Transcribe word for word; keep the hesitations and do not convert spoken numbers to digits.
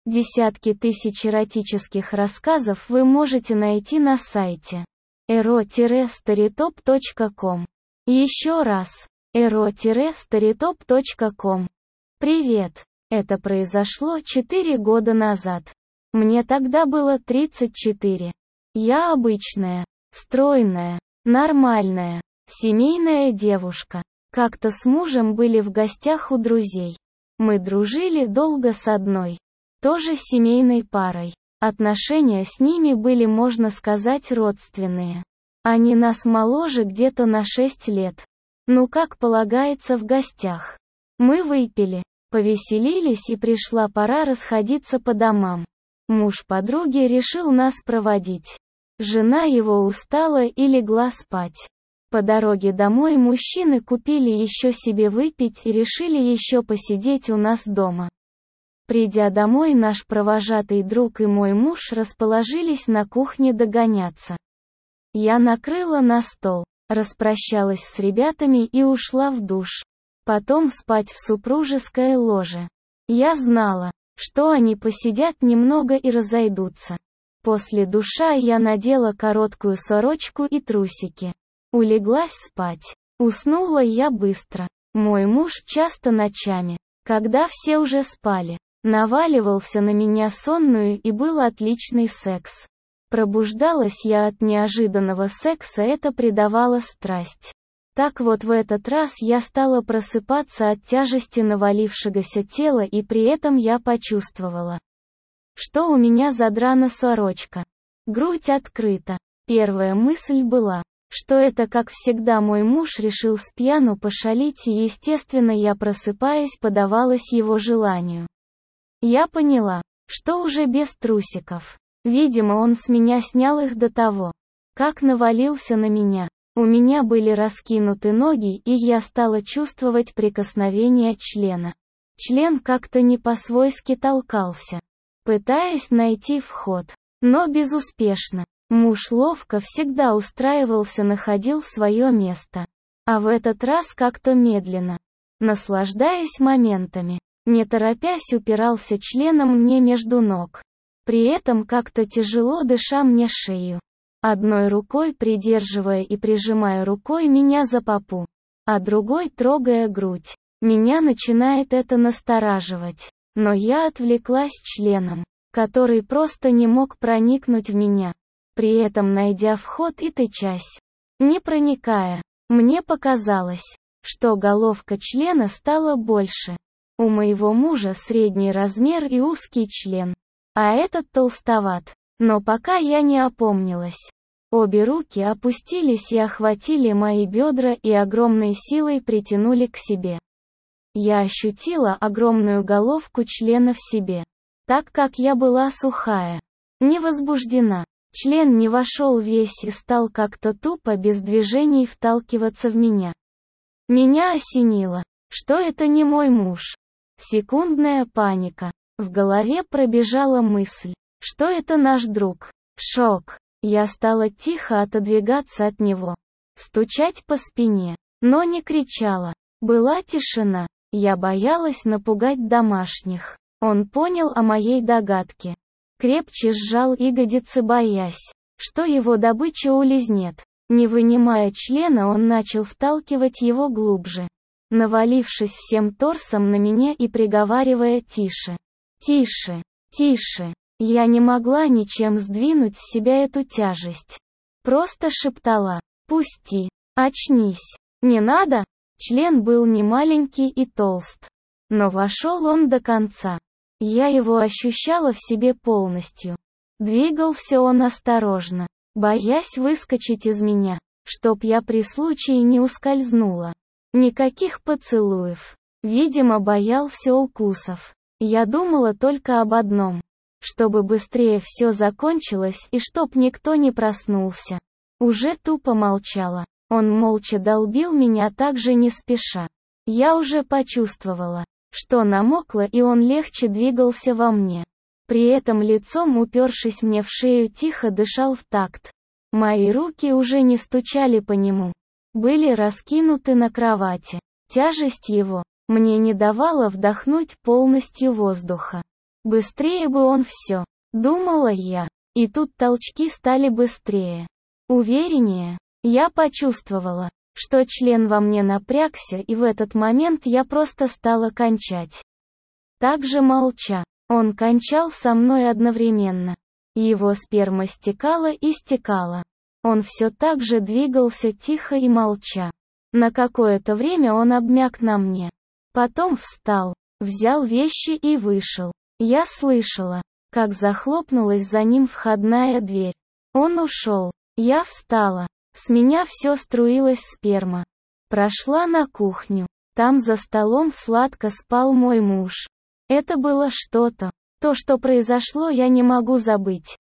Десятки тысяч эротических рассказов вы можете найти на сайте эро старитоп точка ком. Еще раз, эро старитоп точка ком. Привет! Это произошло четыре года назад. Мне тогда было тридцать четыре. Я обычная, стройная, нормальная, семейная девушка. Как-то с мужем были в гостях у друзей. Мы дружили долго с одной, тоже семейной парой. Отношения с ними были, можно сказать, родственные. Они нас моложе где-то на шесть лет. Ну как полагается в гостях. Мы выпили, повеселились и пришла пора расходиться по домам. Муж подруги решил нас проводить. Жена его устала и легла спать. По дороге домой мужчины купили еще себе выпить и решили еще посидеть у нас дома. Придя домой, наш провожатый друг и мой муж расположились на кухне догоняться. Я накрыла на стол, распрощалась с ребятами и ушла в душ. Потом спать в супружеское ложе. Я знала, что они посидят немного и разойдутся. После душа я надела короткую сорочку и трусики. Улеглась спать. Уснула я быстро. Мой муж часто ночами, когда все уже спали, наваливался на меня сонную, и был отличный секс. Пробуждалась я от неожиданного секса, это придавало страсть. Так вот, в этот раз я стала просыпаться от тяжести навалившегося тела, и при этом я почувствовала, что у меня задрана сорочка. Грудь открыта. Первая мысль была, что это, как всегда, мой муж решил с пьяну пошалить, и, естественно, я, просыпаясь, поддавалась его желанию. Я поняла, что уже без трусиков. Видимо, он с меня снял их до того, как навалился на меня. У меня были раскинуты ноги, и я стала чувствовать прикосновение члена. Член как-то не по-свойски толкался, пытаясь найти вход, но безуспешно. Муж ловко всегда устраивался, находил свое место. А в этот раз как-то медленно, наслаждаясь моментами, не торопясь, упирался членом мне между ног. При этом как-то тяжело дыша мне шею. Одной рукой придерживая и прижимая рукой меня за попу, а другой трогая грудь. Меня начинает это настораживать. Но я отвлеклась членом, который просто не мог проникнуть в меня. При этом найдя вход и тычась, не проникая, мне показалось, что головка члена стала больше. У моего мужа средний размер и узкий член, а этот толстоват. Но пока я не опомнилась, обе руки опустились и охватили мои бедра и огромной силой притянули к себе. Я ощутила огромную головку члена в себе, так как я была сухая, не возбуждена. Член не вошел весь и стал как-то тупо без движений вталкиваться в меня. Меня осенило, что это не мой муж. Секундная паника. В голове пробежала мысль, что это наш друг. Шок. Я стала тихо отодвигаться от него, стучать по спине, но не кричала. Была тишина. Я боялась напугать домашних. Он понял о моей догадке. Крепче сжал ягодицы, боясь, что его добыча улизнет. Не вынимая члена, он начал вталкивать его глубже, навалившись всем торсом на меня и приговаривая: «Тише, тише, тише». Я не могла ничем сдвинуть с себя эту тяжесть. Просто шептала: «Пусти, очнись, не надо». Член был не маленький и толст, но вошел он до конца. Я его ощущала в себе полностью. Двигался он осторожно, боясь выскочить из меня, чтоб я при случае не ускользнула. Никаких поцелуев. Видимо, боялся укусов. Я думала только об одном: чтобы быстрее все закончилось и чтоб никто не проснулся. Уже тупо молчала. Он молча долбил меня также не спеша. Я уже почувствовала, что намокла, и он легче двигался во мне. При этом лицом упершись мне в шею, тихо дышал в такт. Мои руки уже не стучали по нему, были раскинуты на кровати. Тяжесть его мне не давала вдохнуть полностью воздуха. Быстрее бы он все. Думала я. И тут толчки стали быстрее. Увереннее. Я почувствовала, что член во мне напрягся, и в этот момент я просто стала кончать. Так же молча. Он кончал со мной одновременно. Его сперма стекала и стекала. Он все так же двигался тихо и молча. На какое-то время он обмяк на мне. Потом встал, взял вещи и вышел. Я слышала, как захлопнулась за ним входная дверь. Он ушел. Я встала. С меня все струилась сперма. Прошла на кухню. Там за столом сладко спал мой муж. Это было что-то. То, что произошло, я не могу забыть.